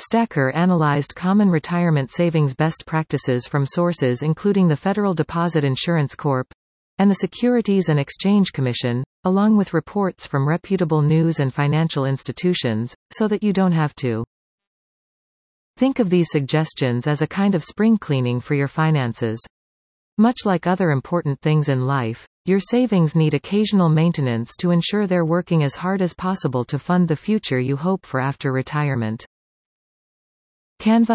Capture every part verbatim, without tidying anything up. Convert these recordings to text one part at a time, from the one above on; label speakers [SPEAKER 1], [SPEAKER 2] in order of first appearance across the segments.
[SPEAKER 1] Stacker analyzed common retirement savings best practices from sources including the Federal Deposit Insurance Corporation and the Securities and Exchange Commission, along with reports from reputable news and financial institutions, so that you don't have to. Think of these suggestions as a kind of spring cleaning for your finances. Much like other important things in life, your savings need occasional maintenance to ensure they're working as hard as possible to fund the future you hope for after retirement. Canva.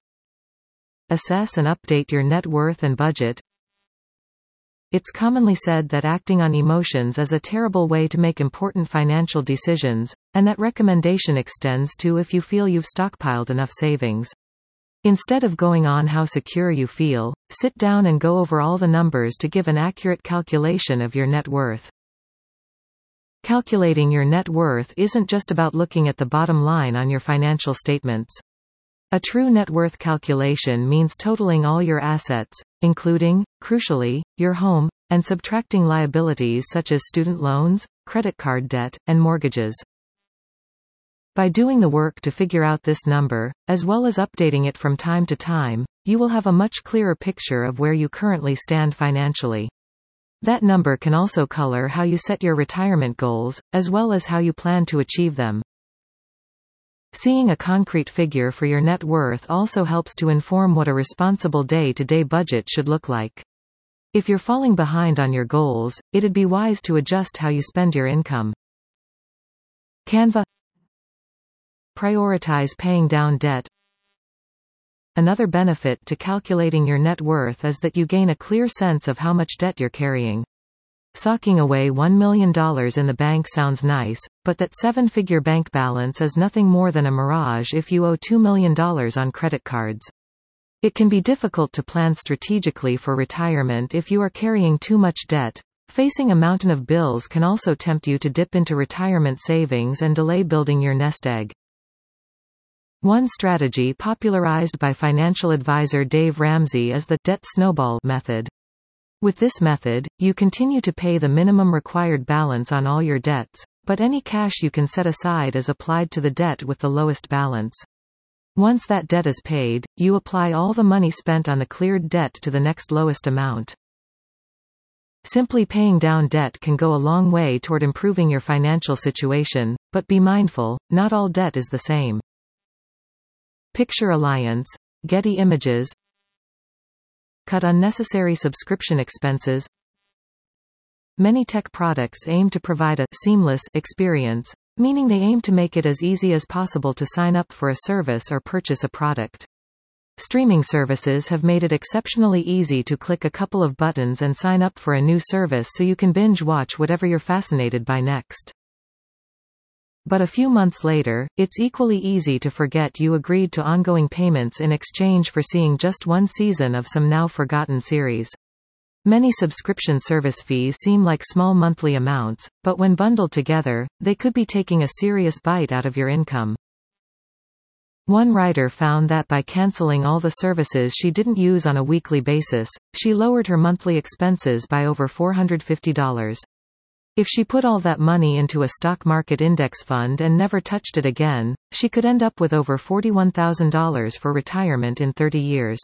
[SPEAKER 1] Assess and update your net worth and budget. It's commonly said that acting on emotions is a terrible way to make important financial decisions, and that recommendation extends to if you feel you've stockpiled enough savings. Instead of going on how secure you feel, sit down and go over all the numbers to give an accurate calculation of your net worth. Calculating your net worth isn't just about looking at the bottom line on your financial statements. A true net worth calculation means totaling all your assets, including, crucially, your home, and subtracting liabilities such as student loans, credit card debt, and mortgages. By doing the work to figure out this number, as well as updating it from time to time, you will have a much clearer picture of where you currently stand financially. That number can also color how you set your retirement goals, as well as how you plan to achieve them. Seeing a concrete figure for your net worth also helps to inform what a responsible day-to-day budget should look like. If you're falling behind on your goals, it'd be wise to adjust how you spend your income. Canva. Prioritize paying down debt. Another benefit to calculating your net worth is that you gain a clear sense of how much debt you're carrying. Socking away one million dollars in the bank sounds nice, but that seven-figure bank balance is nothing more than a mirage if you owe two million dollars on credit cards. It can be difficult to plan strategically for retirement if you are carrying too much debt. Facing a mountain of bills can also tempt you to dip into retirement savings and delay building your nest egg. One strategy popularized by financial advisor Dave Ramsey is the debt snowball method. With this method, you continue to pay the minimum required balance on all your debts, but any cash you can set aside is applied to the debt with the lowest balance. Once that debt is paid, you apply all the money spent on the cleared debt to the next lowest amount. Simply paying down debt can go a long way toward improving your financial situation, but be mindful, not all debt is the same. Picture Alliance, Getty Images. Cut unnecessary subscription expenses. Many tech products aim to provide a seamless experience, meaning they aim to make it as easy as possible to sign up for a service or purchase a product. Streaming services have made it exceptionally easy to click a couple of buttons and sign up for a new service so you can binge watch whatever you're fascinated by next. But a few months later, it's equally easy to forget you agreed to ongoing payments in exchange for seeing just one season of some now-forgotten series. Many subscription service fees seem like small monthly amounts, but when bundled together, they could be taking a serious bite out of your income. One writer found that by canceling all the services she didn't use on a weekly basis, she lowered her monthly expenses by over four hundred fifty dollars. If she put all that money into a stock market index fund and never touched it again, she could end up with over forty-one thousand dollars for retirement in thirty years.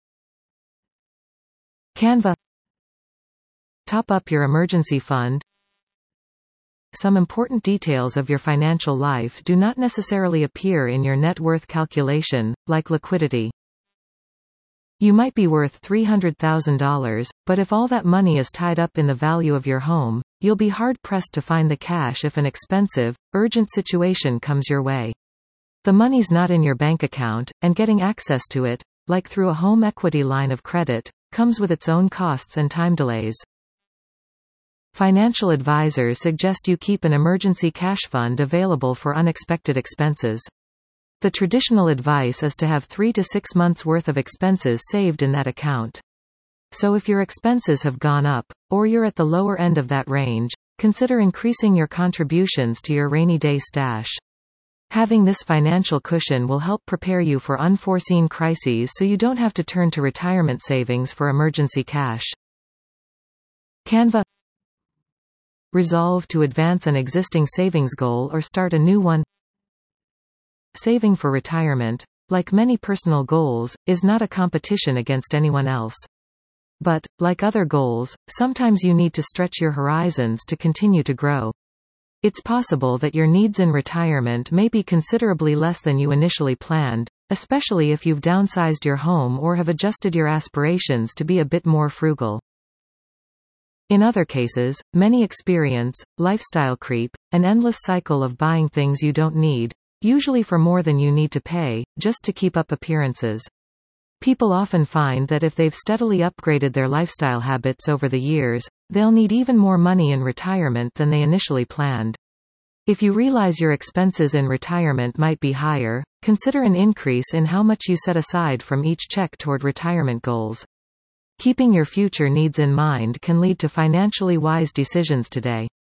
[SPEAKER 1] Canva. Top up your emergency fund. Some important details of your financial life do not necessarily appear in your net worth calculation, like liquidity. You might be worth three hundred thousand dollars, but if all that money is tied up in the value of your home, you'll be hard-pressed to find the cash if an expensive, urgent situation comes your way. The money's not in your bank account, and getting access to it, like through a home equity line of credit, comes with its own costs and time delays. Financial advisors suggest you keep an emergency cash fund available for unexpected expenses. The traditional advice is to have three to six months' worth of expenses saved in that account. So if your expenses have gone up, or you're at the lower end of that range, consider increasing your contributions to your rainy day stash. Having this financial cushion will help prepare you for unforeseen crises so you don't have to turn to retirement savings for emergency cash. Canva. Resolve to advance an existing savings goal or start a new one. Saving for retirement, like many personal goals, is not a competition against anyone else. But, like other goals, sometimes you need to stretch your horizons to continue to grow. It's possible that your needs in retirement may be considerably less than you initially planned, especially if you've downsized your home or have adjusted your aspirations to be a bit more frugal. In other cases, many experience lifestyle creep, an endless cycle of buying things you don't need, usually for more than you need to pay, just to keep up appearances. People often find that if they've steadily upgraded their lifestyle habits over the years, they'll need even more money in retirement than they initially planned. If you realize your expenses in retirement might be higher, consider an increase in how much you set aside from each check toward retirement goals. Keeping your future needs in mind can lead to financially wise decisions today.